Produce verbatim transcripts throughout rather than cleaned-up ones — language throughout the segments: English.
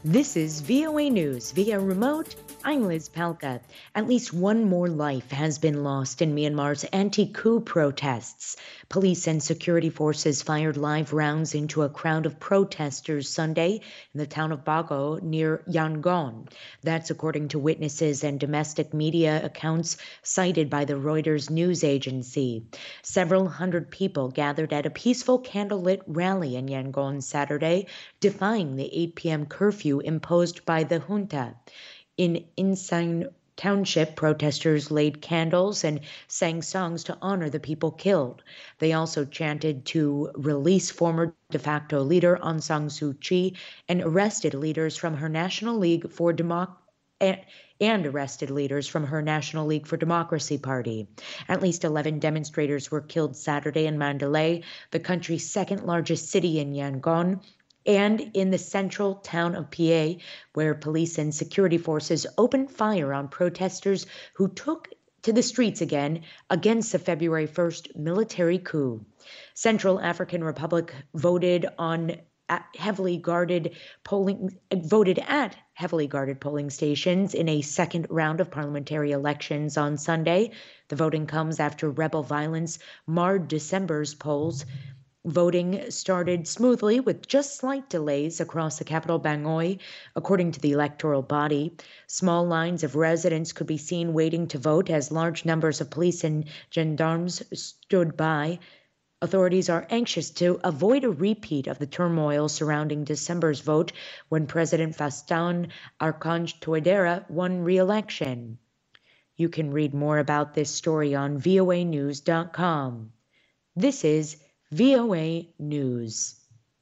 This is V O A News via remote. I'm Liz Palka. At least one more life has been lost in Myanmar's anti-coup protests. Police and security forces fired live rounds into a crowd of protesters Sunday in the town of Bago near Yangon. That's according to witnesses and domestic media accounts cited by the Reuters news agency. Several hundred people gathered at a peaceful candlelit rally in Yangon Saturday, defying the eight p.m. curfew imposed by the junta. In Insang Township, protesters laid candles and sang songs to honor the people killed. They also chanted to release former de facto leader Aung San Suu Kyi and arrested leaders from her National League for Democracy and arrested leaders from her National League for Democracy party. At least eleven demonstrators were killed Saturday in Mandalay, the country's second largest city in Yangon, and in the central town of Phea, where police and security forces opened fire on protesters who took to the streets again against the February first military coup. Central African Republic voted on heavily guarded polling voted at heavily guarded polling stations in a second round of parliamentary elections on Sunday. The voting comes after rebel violence marred December's polls. Voting started smoothly with just slight delays across the capital Bangui, according to the electoral body. Small lines of residents could be seen waiting to vote as large numbers of police and gendarmes stood by. Authorities are anxious to avoid a repeat of the turmoil surrounding December's vote when President Faustin Archange Touadera won re-election. You can read more about this story on V O A news dot com. This is V O A News.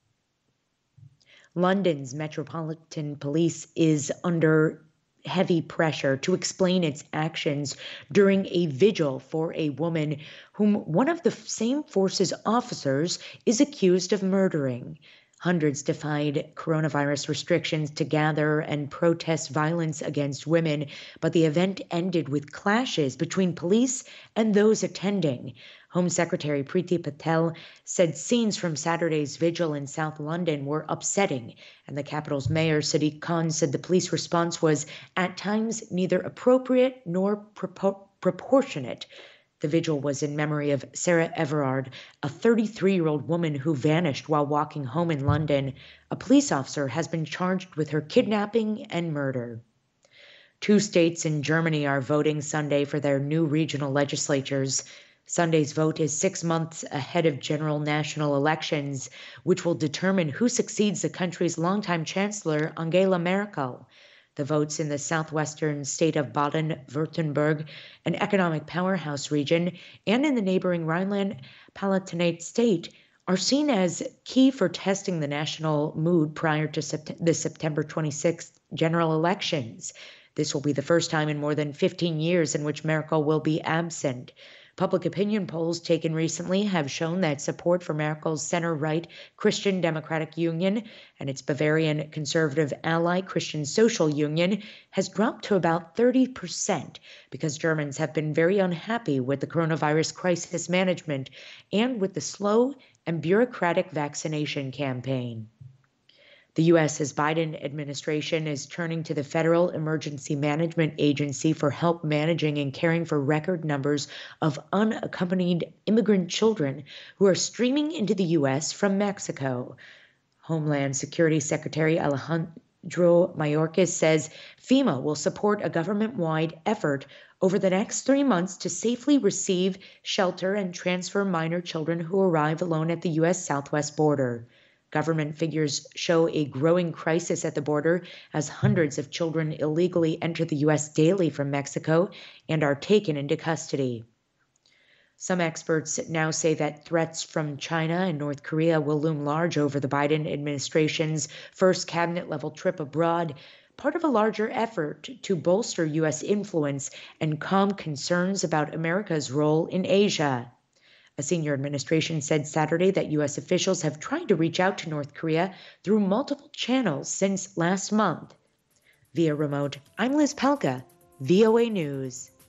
London's Metropolitan Police is under heavy pressure to explain its actions during a vigil for a woman whom one of the same force's officers is accused of murdering. Hundreds defied coronavirus restrictions to gather and protest violence against women, but the event ended with clashes between police and those attending. Home Secretary Priti Patel said scenes from Saturday's vigil in South London were upsetting, and the capital's mayor, Sadiq Khan, said the police response was at times neither appropriate nor propor- proportionate. The vigil was in memory of Sarah Everard, a thirty-three-year-old woman who vanished while walking home in London. A police officer has been charged with her kidnapping and murder. Two states in Germany are voting Sunday for their new regional legislatures. Sunday's vote is six months ahead of general national elections, which will determine who succeeds the country's longtime chancellor, Angela Merkel. The votes in the southwestern state of Baden-Württemberg, an economic powerhouse region, and in the neighboring Rhineland-Palatinate state are seen as key for testing the national mood prior to sept- the September twenty-sixth general elections. This will be the first time in more than fifteen years in which Merkel will be absent. Public opinion polls taken recently have shown that support for Merkel's center-right Christian Democratic Union and its Bavarian conservative ally Christian Social Union has dropped to about thirty percent because Germans have been very unhappy with the coronavirus crisis management and with the slow and bureaucratic vaccination campaign. The U S Biden administration is turning to the Federal Emergency Management Agency for help managing and caring for record numbers of unaccompanied immigrant children who are streaming into the U S from Mexico. Homeland Security Secretary Alejandro Mayorkas says FEMA will support a government-wide effort over the next three months to safely receive, shelter, and transfer minor children who arrive alone at the U S southwest border. Government figures show a growing crisis at the border as hundreds of children illegally enter the U S daily from Mexico and are taken into custody. Some experts now say that threats from China and North Korea will loom large over the Biden administration's first cabinet-level trip abroad, part of a larger effort to bolster U S influence and calm concerns about America's role in Asia. A senior administration said Saturday that U S officials have tried to reach out to North Korea through multiple channels since last month. Via remote, I'm Liz Palka, V O A News.